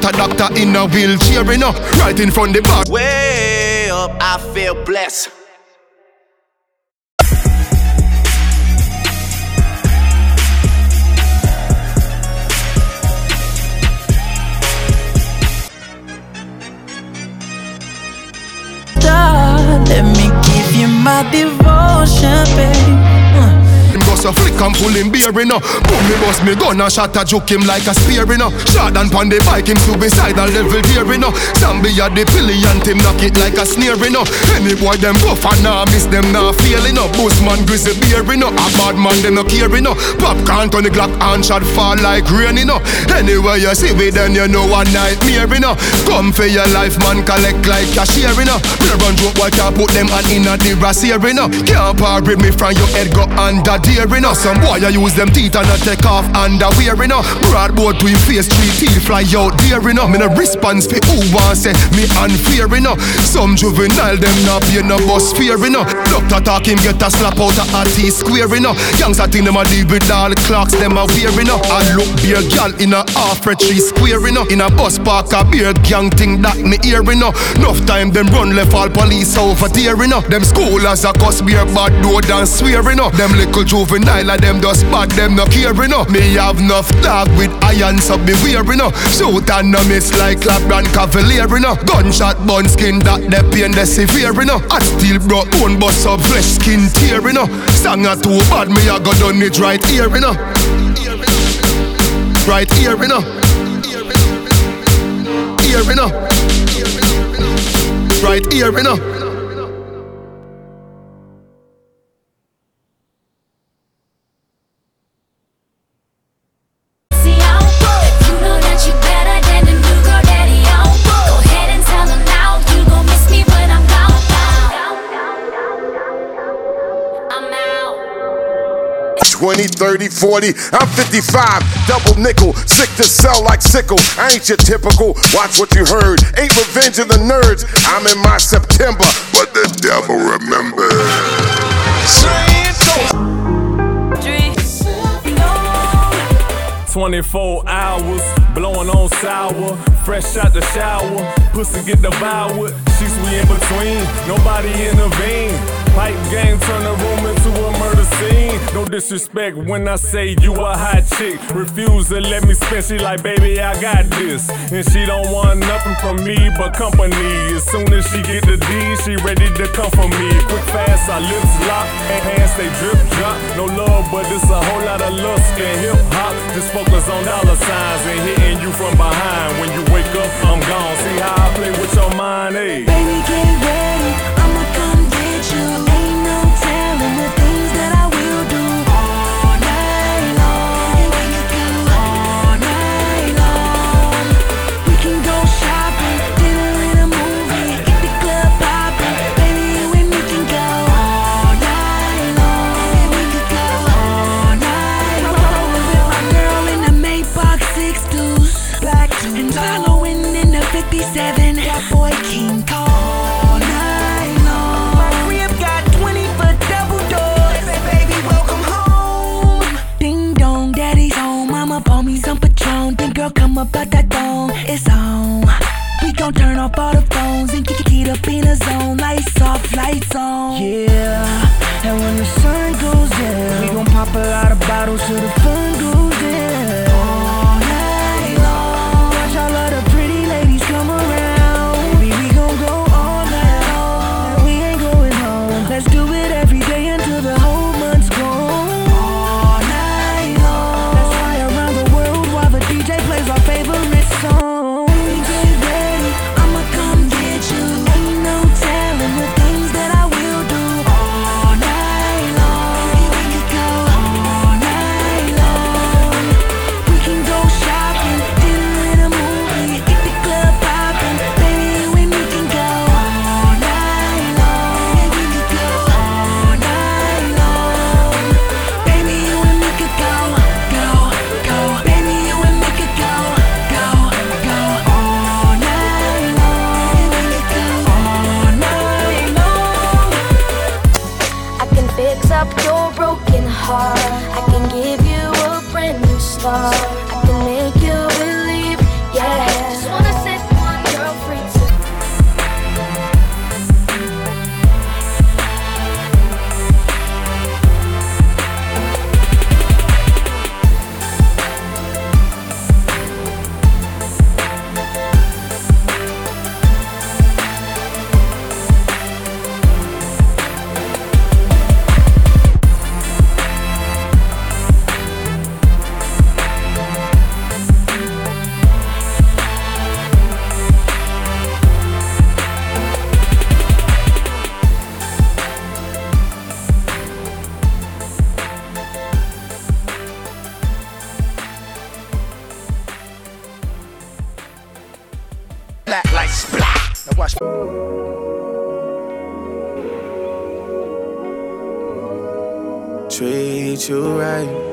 out a doctor in a wheelchair, you know. Right in front the bar. Way up, I feel blessed. Let me give you my devotion, babe. Him bust a flick and pull him beer, you know. Boom, me bust me gun and shot a juke him like a spear, you know. Shot and pon the bike, him suicidal level dear, you know. Zombie at the pilly and him knock it like a snare, you know. Any boy them buff and nah miss them nah fail, you know. Bushman grizzly beer, you know. A bad man them no care, you know. Popcorn on the Glock and shot fall like rain, you know. Anywhere you see me then you know a nightmare, you know. Come for your life man, collect like cashier, you know. Me run joke boy can't put them hand in a the brassiere, you know. Can't part with me from your head go under dear, you know. Some boy I use them teeth and I take off underwear, you know. Broad board to him face, 3 teeth fly out there, you know. Me no response for who want say me unfair, you know. Some juvenile them not pay no bus fare, you know. Doctor talk him get a slap out of a T-square, you know. Youngster think them a deal with all the clocks them a wear, you know. I look beer gal in a half a 3 square, you know. In a bus park a beer gang thing that me hear, you know. Enough time them run left all police over there, you know. Them schoolers a cuss beer bad door and swear, you know. Them little juvenile of them just bad, them no care, you know. Me have enough dog with irons up beware, you know. Shoot and no miss like LeBron Cavalier, you know. Gunshot bun skin that the pain the severe, you know. I still broke bone bust up flesh skin tear, you know. Song a too bad, me a go done it right here, you know. Right here, you know. Here, you know. Right here, you know. 20, 30, 40, I'm 55, double nickel, sick to sell like sickle. I ain't your typical, watch what you heard. Ain't revenge of the nerds, I'm in my September, but the devil remembers. 24 hours, blowing on sour, fresh out the shower, pussy get devoured, sheets we in between, nobody intervene. Pipe game turn the room into a murder scene. No disrespect when I say you a hot chick. Refuse to let me spin, she like, baby, I got this. And she don't want nothing from me but company. As soon as she get the D, she ready to come for me. Quick fast, our lips lock, and hands they drip drop. No love, but it's a whole lot of lust and hip hop. Just focus on dollar signs and hitting you from behind. When you wake up, I'm gone. See how I play with your mind, eh? Baby, get ready, I'ma come get you. Ain't no telling the things that I will do all night long. All night long. We can go shopping, dinner and a movie, get the club popping. Baby, you and me can go all night long. We could go all night long. With my girl in the Maybach 6 deuce, black and following in the 57. That boy King Kong. Girl, come up out that thong, it's on. We gon' turn off all the phones and get up in the zone. Lights off, lights on. Yeah, and when the sun goes down, we gon' pop a lot of bottles till the fun goes down. All night long, watch all of the pretty ladies come around. Baby, we gon' go all night long. We ain't going home. Let's do it every day until the whole month's gone. DJ plays our favorite song. Get ready, I'ma come get you. Ain't no telling the things that I will do all night long. We could go all night splat like splat. Now watch. Treat you right.